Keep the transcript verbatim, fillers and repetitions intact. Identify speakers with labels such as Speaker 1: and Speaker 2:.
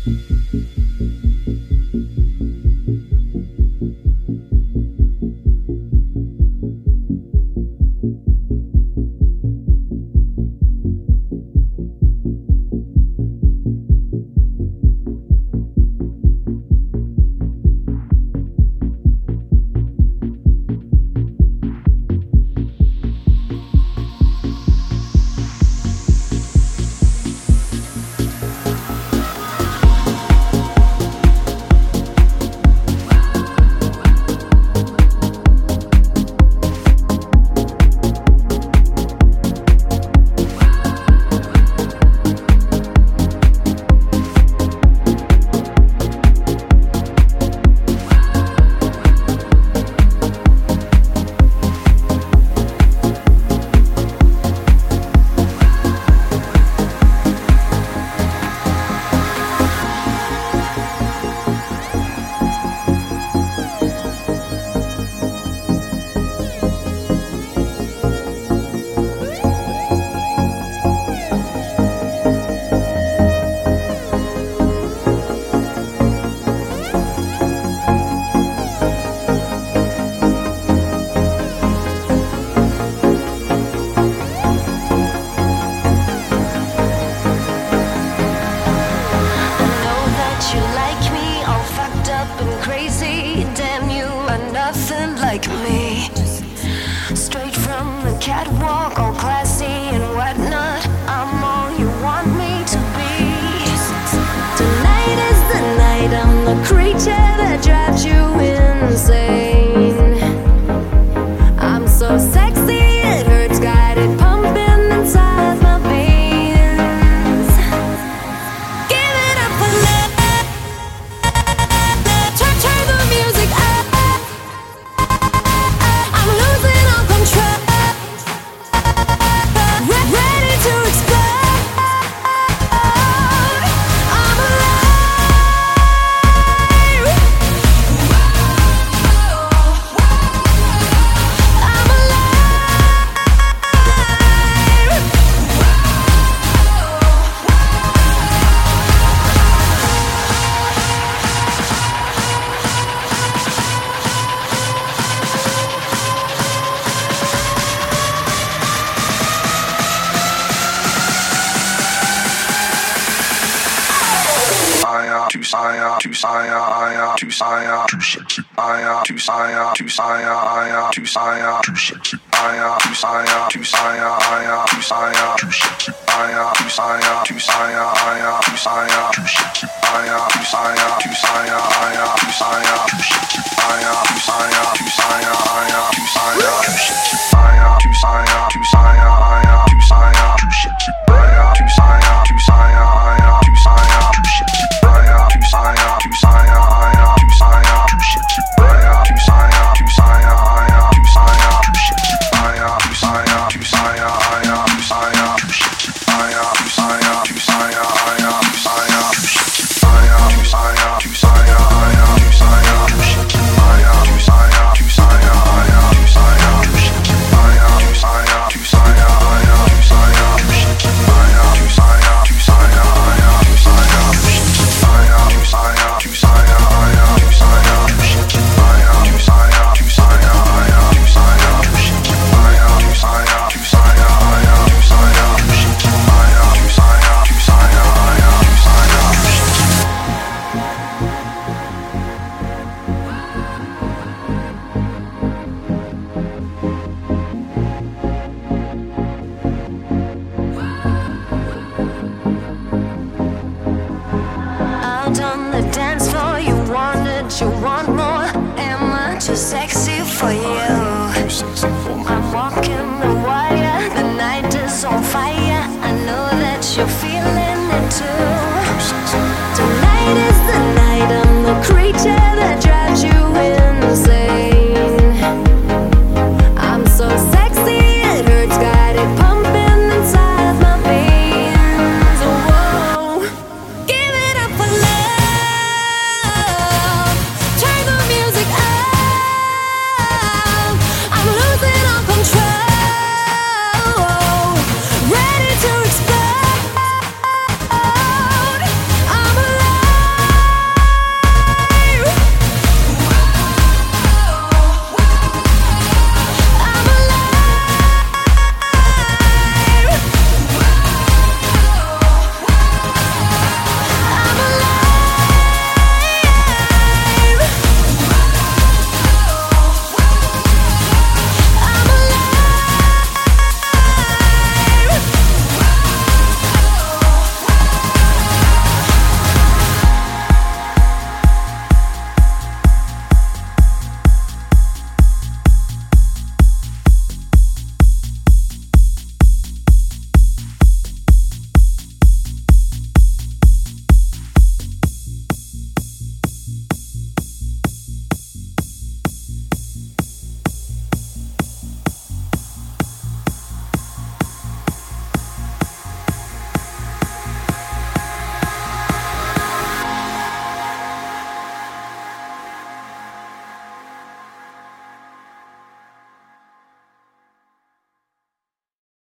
Speaker 1: like me. Straight from the catwalk, all classy and whatnot. I'm all you want me to be. Tonight is the night, I'm the creature that drives you insane. I'm so sexy, it hurts, got it pumping inside my veins. Give it up for me. Turn, turn the music up. I'm losing all control. Re- ready to explode. I'm alive. I'm alive.
Speaker 2: Too saya, too saya, I too saya, too sexy. I too saya, too saya, I too saya, too sexy. I too saya, too saya, I too saya, too sexy. I too saya, too saya, I too saya, too sexy. I too saya, too saya.